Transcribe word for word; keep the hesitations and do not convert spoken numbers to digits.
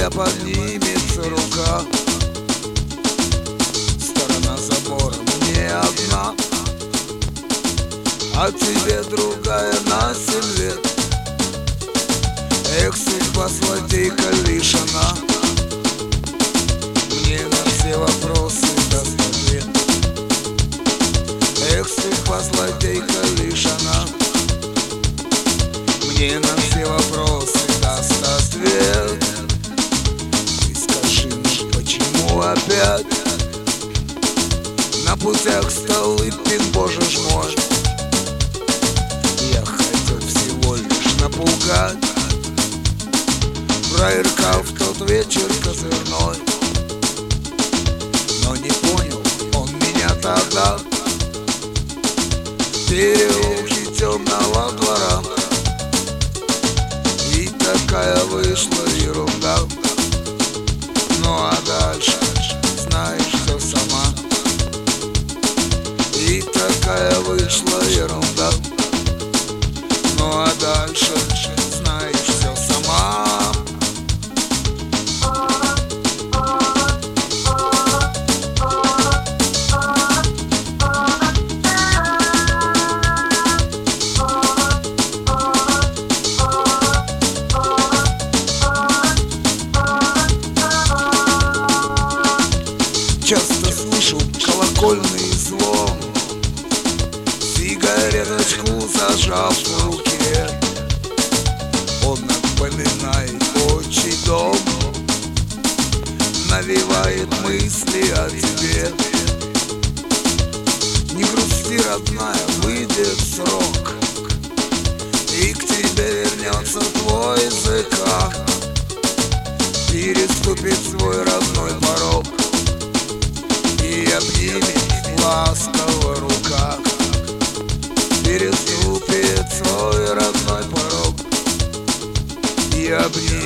поднимется рука. Сторона забора мне одна, а тебе другая на семь лет. Эх, судьба злодейка лишена, мне на все вопросы даст ответ. Эх, судьба злодейка лишена, мне на все вопросы даст ответ. Ты скажи мне, почему опять на путях столы пин, боже ж мой? Я хотел всего лишь напугать, проверкал в тот вечер козырной, но не понял он меня тогда в переулке темного двора. И такая вышла ерунда. Ну а дальше знаешь все сама. И такая вышла ерунда. Ну а дальше знаешь все сама. Часто слышу колокольный звон, сигареточку зажав в руке. Он напоминает отчий дом, навевает мысли о тебе. Не грусти, родная, выйдет срок, и к тебе вернется твой языка, переступит свой родной порог и обнимет ласково рука. Переступит свой родной порог и обнимет